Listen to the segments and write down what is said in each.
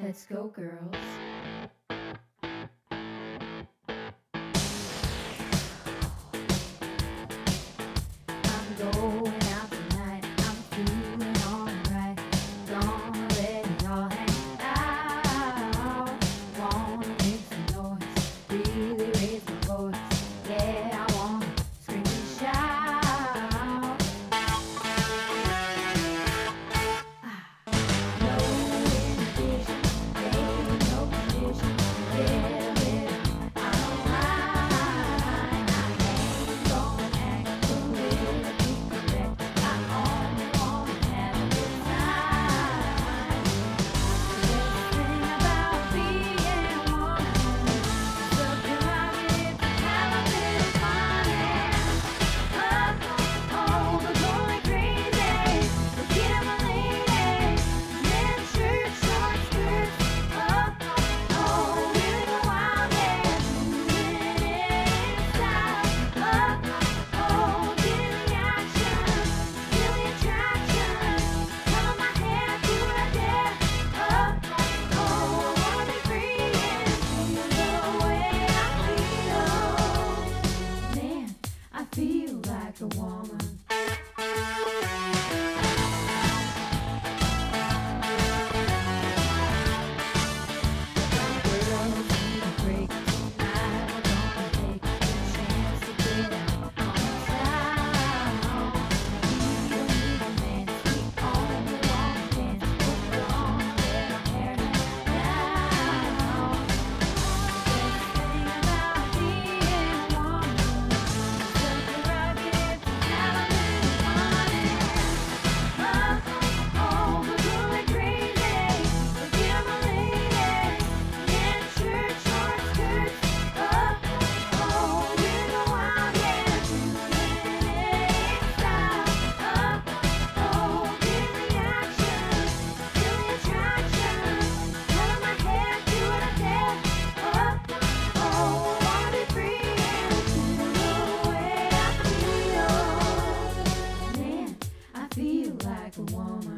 Let's go, girls. I'm going out tonight. I'm feeling alright. Gonna let it all hang out. Wanna make some noise, really raise my voice. Yeah, I wanna scream and shout. No inhibition, baby, no condition. Yeah, baby, I'm alright. I ain't gonna act politically correct. I only wanna have a good time. The best thing about being a woman is something like it to have a bit of fun and we're going crazy. We're getting my lady, men shirt, short skirts. Really go wild and moving in style. Getting the action, feel the attraction. Color my hair, do what I dare. I wanna be free and feel the way I feel. Man, I feel like a woman. Girls need a break tonight. We're gonna take a chance to get out on town. We don't need romance, we only wanna dance. We're gonna let our hair down. The best thing about being a woman is something right here to have a little fun and we're going crazy. We're getting my lady, men shirt, short skirts. Really go wild, yeah, moving in style. Getting the action, feel the attraction. Color my hair, do what I dare. Wanna be free and feel the way I feel. Man, I feel like a woman.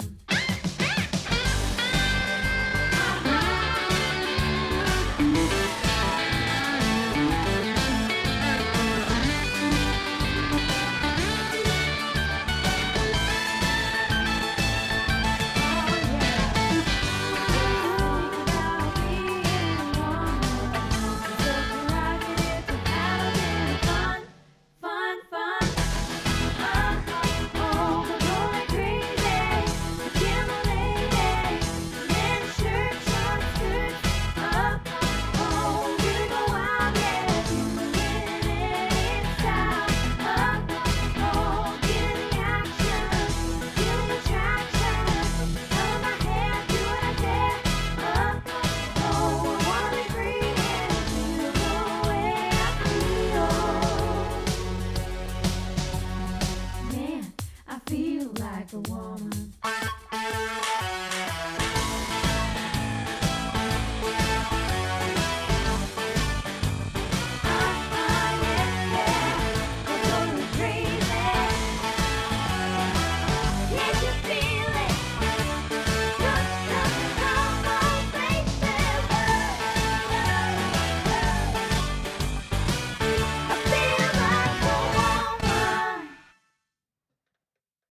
Man, I feel like a woman.